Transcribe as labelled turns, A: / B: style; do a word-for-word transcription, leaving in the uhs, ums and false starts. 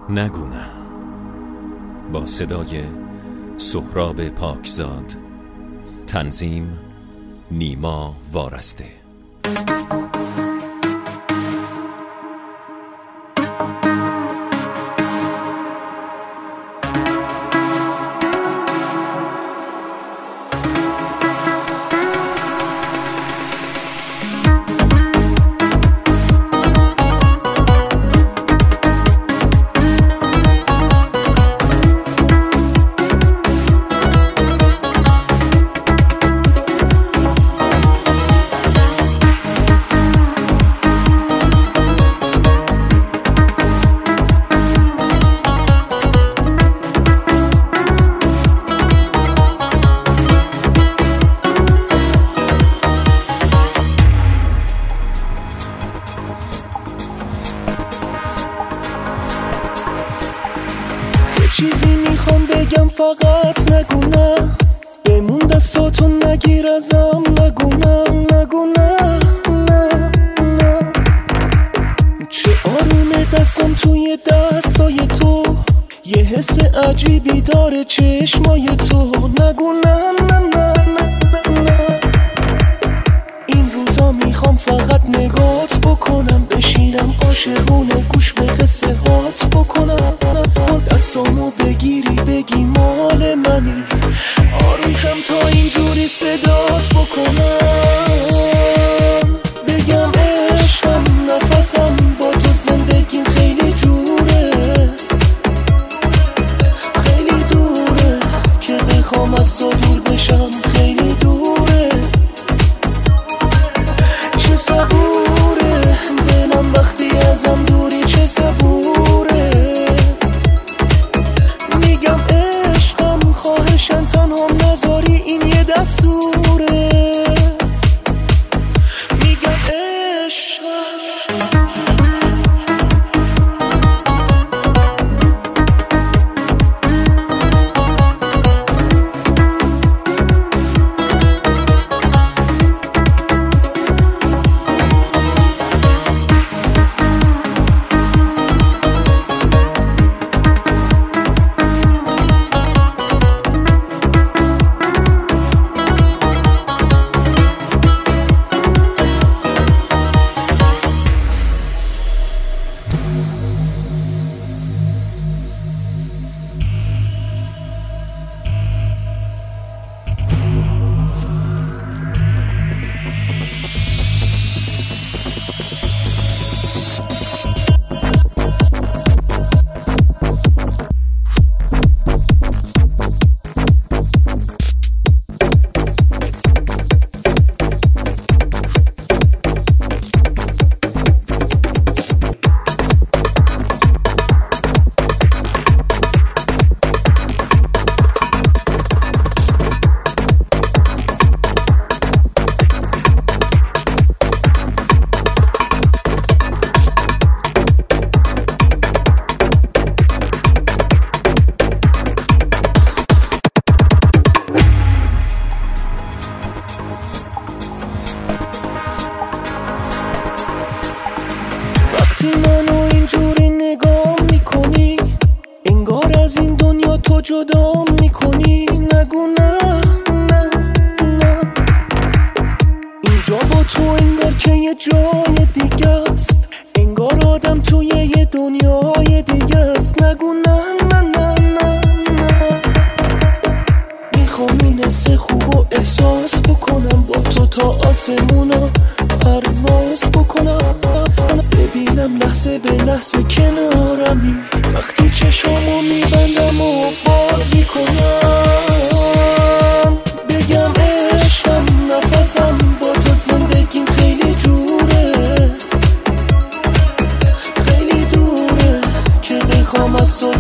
A: نگو نه، با صدای سهراب پاکزاد، تنظیم نیما وارسته.
B: چیزی میخوام بگم فقط نگو نه، بمون دستاتون نگیر ازم، نگو نه نگو نه نه نه. چه آرومه دستم توی دستای تو، یه حس عجیبی داره چشمای تو، نگو نه نه نه نه نه. این روزا میخوام فقط نگات بکنم، بشینم عاشقونه گوش به قصه هات بکنم، دستامو بگیری بگی مال منی، آرومشم تا اینجوری صدات بکنم، بگم عشقم نفسم با تو زندگیم خیلی جوره، خیلی دوره که بخوام از تو دور بشم، خیلی دوره، چه صبوره دلم وقتی ازم دوری، چه صبوره، میگم عشقم خواهشن تنهام نذاری، این یه دستوره، میگم عشقم. وقتی منو اینجوری نگاه میکنی، انگار از این دنیا تو جدا میکنی، نگو نه نه نه. اینجا با تو انگار که یه جای دیگه است، انگار آدم توی یه دنیای دیگه است، نگو نه نه نه نه نه. میخوام این حس خوب و احساس بکنم، با تو تا آسمونا پرواز بکنم، ببینم لحظه به لحظه کنارمی، وقتی چشامو میبندم و باز میکنم، بگم عشقم نفسم با تو زندگیم خیلی جوره، خیلی دوره که بخوام از تو